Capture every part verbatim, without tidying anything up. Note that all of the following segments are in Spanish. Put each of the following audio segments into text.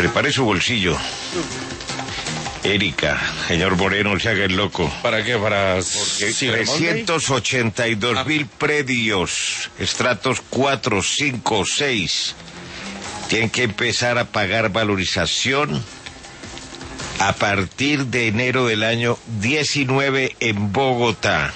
Prepare su bolsillo. Erika, señor Moreno, se haga el loco. ¿Para qué? Para... Porque trescientos ochenta y dos mil predios, estratos cuatro, cinco, seis, tienen que empezar a pagar valorización a partir de enero del año diecinueve en Bogotá.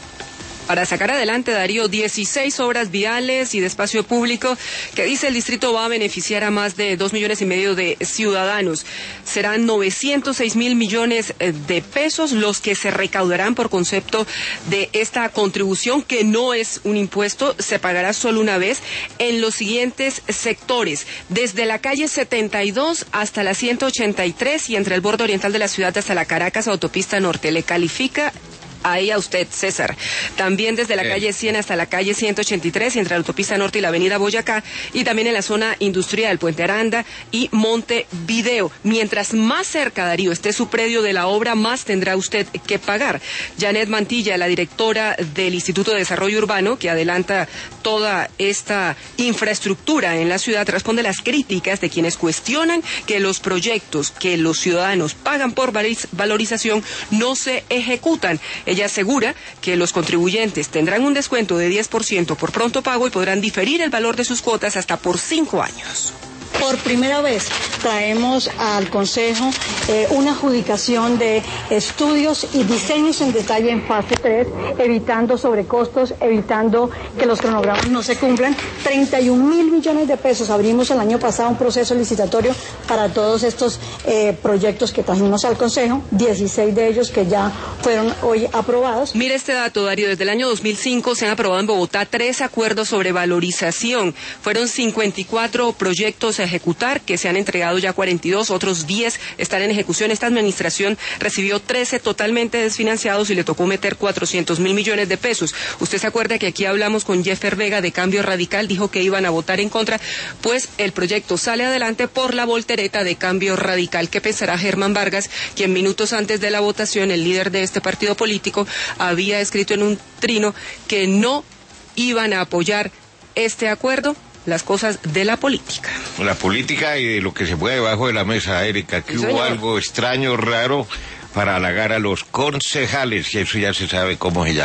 Para sacar adelante, Darío, dieciséis obras viales y de espacio público que dice el distrito va a beneficiar a más de dos millones y medio de ciudadanos. Serán novecientos seis mil millones de pesos los que se recaudarán por concepto de esta contribución, que no es un impuesto, se pagará solo una vez en los siguientes sectores, desde la calle setenta y dos hasta la ciento ochenta y tres y entre el borde oriental de la ciudad hasta la Caracas Autopista Norte. Le califica ahí a usted, César. También desde la eh. calle cien hasta la calle ciento ochenta y tres, entre la autopista Norte y la avenida Boyacá, y también en la zona industrial, Puente Aranda y Montevideo. Mientras más cerca, Darío, esté su predio de la obra, más tendrá usted que pagar. Janet Mantilla, la directora del Instituto de Desarrollo Urbano, que adelanta toda esta infraestructura en la ciudad, responde a las críticas de quienes cuestionan que los proyectos que los ciudadanos pagan por valorización no se ejecutan. Ella asegura que los contribuyentes tendrán un descuento de diez por ciento por pronto pago y podrán diferir el valor de sus cuotas hasta por cinco años. Por primera vez traemos al Consejo eh, una adjudicación de estudios y diseños en detalle en fase tres, evitando sobrecostos, evitando que los cronogramas no se cumplan. treinta y un mil millones de pesos. Abrimos el año pasado un proceso licitatorio para todos estos eh, proyectos que trajimos al Consejo, dieciséis de ellos que ya fueron hoy aprobados. Mire este dato, Darío, desde el año dos mil cinco se han aprobado en Bogotá tres acuerdos sobre valorización. Fueron cincuenta y cuatro proyectos a ejecutar, que se han entregado ya cuarenta y dos, otros diez están en ejecución. Esta administración recibió trece totalmente desfinanciados y le tocó meter cuatrocientos mil millones de pesos. Usted se acuerda que aquí hablamos con Jeffer Vega de Cambio Radical, dijo que iban a votar en contra, pues el proyecto sale adelante por la voltereta de Cambio Radical. ¿Qué pensará Germán Vargas, quien minutos antes de la votación, el líder de este partido político, había escrito en un trino que no iban a apoyar este acuerdo? Las cosas de la política. La política y de lo que se fue debajo de la mesa, Erika, que hubo algo extraño, raro, para halagar a los concejales, y eso ya se sabe cómo se llama.